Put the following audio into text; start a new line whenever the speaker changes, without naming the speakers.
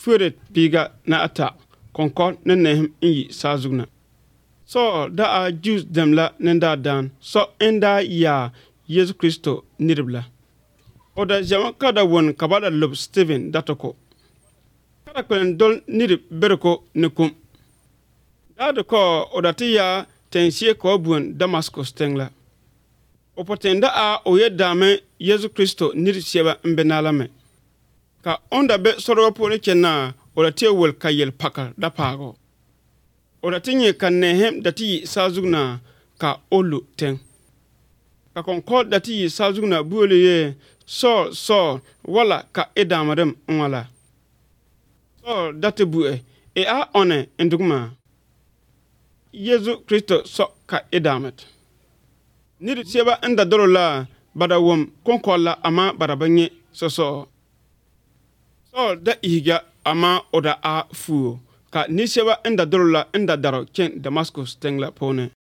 furet piga na ata konkol ne nehem yi sazugna. So da a Jews dem la nenda dan so enda ya Yesu Kristo niribla. Oda jama kada won kabada lob Stephen datoko. Kada kwen dol nirib bereko nikum. Da ko odati ya tensie ko buon Damascus tengla. Opotenda a oye dame Yesu Kristo nirisieba mbenalame. Ka onda be soro pone chena odati wol kayel pakal da pago. Odati nye kan nehem dati sazugna ka olu teng. Ka konkol dati sazugna buole ye so wala ka edamadem wala. So dati bue e a one endugma. Yesu Kristo so ka edamet. Niri sieba enda dorola bada wom konkola ama barabanye so da ihiga ama oda a fuo ka ni sieba enda dorola enda daro chen Damascus tengla pone.